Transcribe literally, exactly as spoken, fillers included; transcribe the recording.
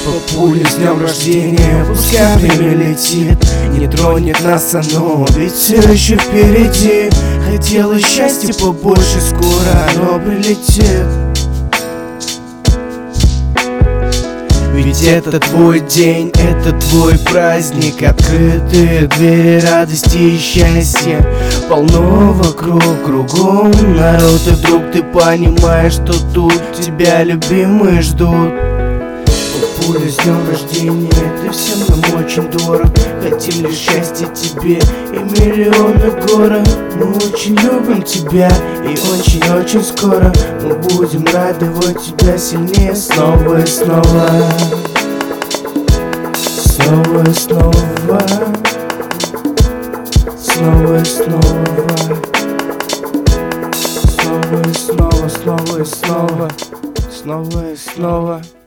Папуля, с днем рождения, пускай время летит, не тронет нас оно, ведь все еще впереди. Хотела счастья побольше, скоро оно прилетит. Ведь это твой день, это твой праздник. Открытые двери радости и счастья полно вокруг, кругом народ. И вдруг ты понимаешь, что тут тебя любимые ждут. Папуля, с днем рождения, ты всем нам очень дорог. Хотим лишь счастья тебе и миллионы город. Мы очень любим тебя, и очень-очень скоро мы будем радовать тебя сильнее снова и снова. Снова и снова. Снова и снова. Снова и снова, снова и снова. Снова и снова.